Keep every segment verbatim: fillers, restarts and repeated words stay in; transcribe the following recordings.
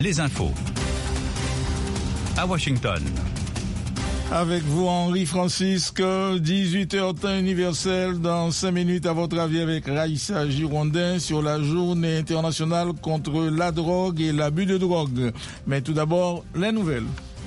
Les infos. À Washington. Avec vous, Henri Francisque, dix-huit heures temps universel, dans cinq minutes à votre avis avec Raïssa Girondin sur la journée internationale contre la drogue et l'abus de drogue. Mais tout d'abord, les nouvelles.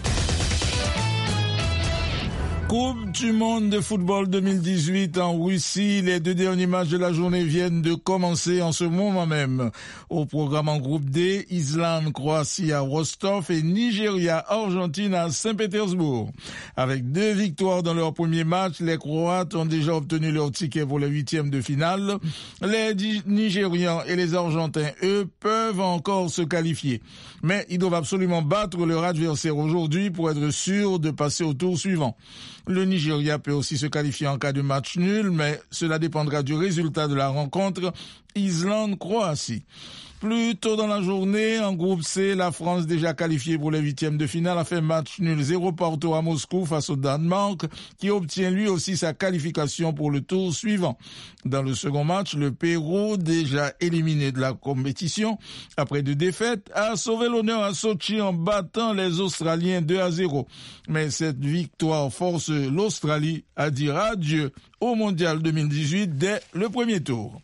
Coupe du monde de football deux mille dix-huit en Russie. Les deux derniers matchs de la journée viennent de commencer en ce moment même. Au programme en groupe D, Islande, Croatie à Rostov et Nigeria, Argentine à Saint-Pétersbourg. Avec deux victoires dans leur premier match, les Croates ont déjà obtenu leur ticket pour les huitièmes de finale. Les Nigérians et les Argentins, eux, peuvent encore se qualifier. Mais ils doivent absolument battre leur adversaire aujourd'hui pour être sûrs de passer au tour suivant. Le Nigeria peut aussi se qualifier en cas de match nul, mais cela dépendra du résultat de la rencontre Islande-Croatie. Plus tôt dans la journée, en groupe C, la France, déjà qualifiée pour les huitièmes de finale, a fait match nul zéro partout à Moscou face au Danemark, qui obtient lui aussi sa qualification pour le tour suivant. Dans le second match, le Pérou, déjà éliminé de la compétition, après deux défaites, a sauvé l'honneur à Sochi en battant les Australiens deux à zéro. Mais cette victoire force l'Australie à dire adieu au Mondial deux mille dix-huit dès le premier tour.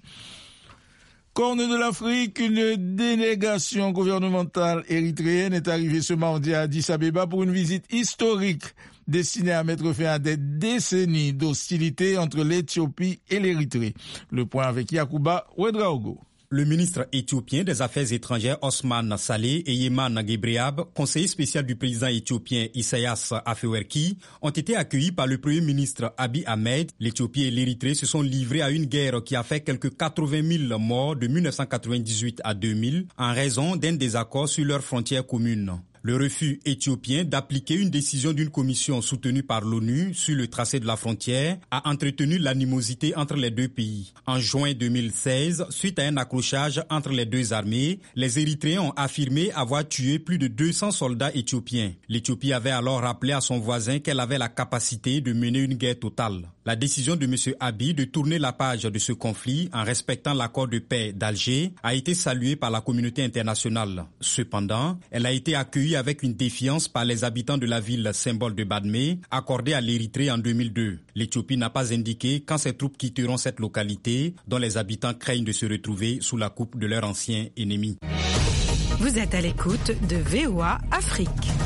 Corne de l'Afrique, une délégation gouvernementale érythréenne est arrivée ce mardi à Addis Abeba pour une visite historique destinée à mettre fin à des décennies d'hostilité entre l'Éthiopie et l'Érythrée. Le point avec Yacouba Ouedraogo. Le ministre éthiopien des Affaires étrangères Osman Saleh et Yeman Gebreab, conseiller spécial du président éthiopien Isaias Afewerki, ont été accueillis par le premier ministre Abiy Ahmed. L'Éthiopie et l'Érythrée se sont livrés à une guerre qui a fait quelques quatre-vingt mille morts de mille neuf cent quatre-vingt-dix-huit à deux mille en raison d'un désaccord sur leurs frontières communes. Le refus éthiopien d'appliquer une décision d'une commission soutenue par l'ONU sur le tracé de la frontière a entretenu l'animosité entre les deux pays. En juin deux mille seize, suite à un accrochage entre les deux armées, les Érythréens ont affirmé avoir tué plus de deux cents soldats éthiopiens. L'Éthiopie avait alors rappelé à son voisin qu'elle avait la capacité de mener une guerre totale. La décision de M. Abiy de tourner la page de ce conflit en respectant l'accord de paix d'Alger a été saluée par la communauté internationale. Cependant, elle a été accueillie avec une défiance par les habitants de la ville symbole de Badmé, accordée à l'Érythrée en deux mille deux. L'Éthiopie n'a pas indiqué quand ses troupes quitteront cette localité, dont les habitants craignent de se retrouver sous la coupe de leur ancien ennemi. Vous êtes à l'écoute de V O A Afrique.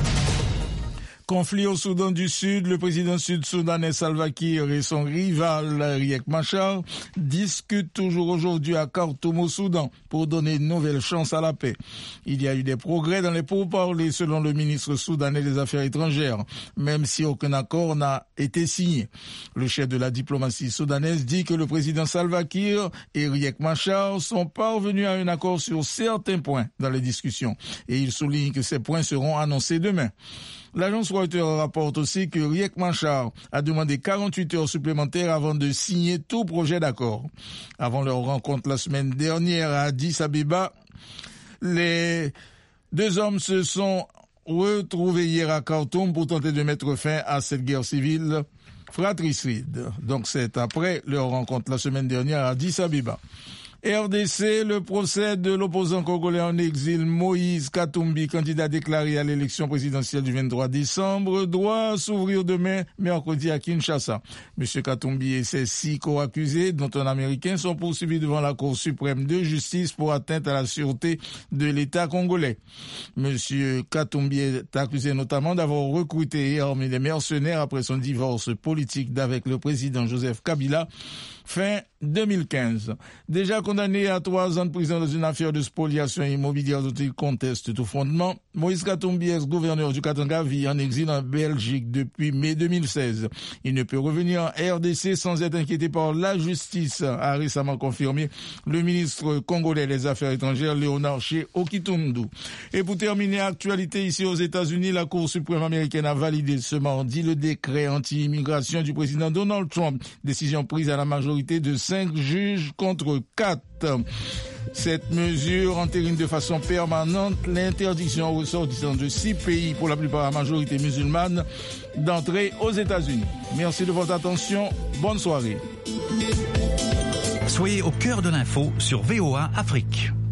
Conflit au Soudan du Sud, le président sud-soudanais Salva Kiir et son rival Riek Machar discutent toujours aujourd'hui à Khartoum au Soudan pour donner une nouvelle chance à la paix. Il y a eu des progrès dans les pourparlers selon le ministre soudanais des Affaires étrangères, même si aucun accord n'a été signé. Le chef de la diplomatie soudanaise dit que le président Salva Kiir et Riek Machar sont parvenus à un accord sur certains points dans les discussions et il souligne que ces points seront annoncés demain. L'agence Reuters rapporte aussi que Riek Machar a demandé quarante-huit heures supplémentaires avant de signer tout projet d'accord. Avant leur rencontre la semaine dernière à Addis Abeba, les deux hommes se sont retrouvés hier à Khartoum pour tenter de mettre fin à cette guerre civile fratricide. Donc c'est après leur rencontre la semaine dernière à Addis Abeba. R D C, le procès de l'opposant congolais en exil Moïse Katumbi, candidat déclaré à l'élection présidentielle du vingt-trois décembre, doit s'ouvrir demain, mercredi à Kinshasa. M. Katumbi et ses six co-accusés, dont un Américain, sont poursuivis devant la Cour suprême de justice pour atteinte à la sûreté de l'État congolais. M. Katumbi est accusé notamment d'avoir recruté et armé des mercenaires après son divorce politique d'avec le président Joseph Kabila fin deux mille quinze. Déjà condamné à trois ans de prison dans une affaire de spoliation immobilière dont il conteste tout fondement, Moïse Katumbi, ex-gouverneur du Katanga, vit en exil en Belgique depuis mai deux mille seize. Il ne peut revenir en R D C sans être inquiété par la justice, a récemment confirmé le ministre congolais des Affaires étrangères, Léonard Ché Okitundu. Et pour terminer, actualité ici aux États-Unis, la Cour suprême américaine a validé ce mardi le décret anti-immigration du président Donald Trump, décision prise à la majorité de cinq juges contre quatre. Cette mesure entérine de façon permanente l'interdiction aux ressortissants de six pays, pour la plupart à majorité musulmane, d'entrer aux États-Unis. Merci de votre attention. Bonne soirée. Soyez au cœur de l'info sur V O A Afrique.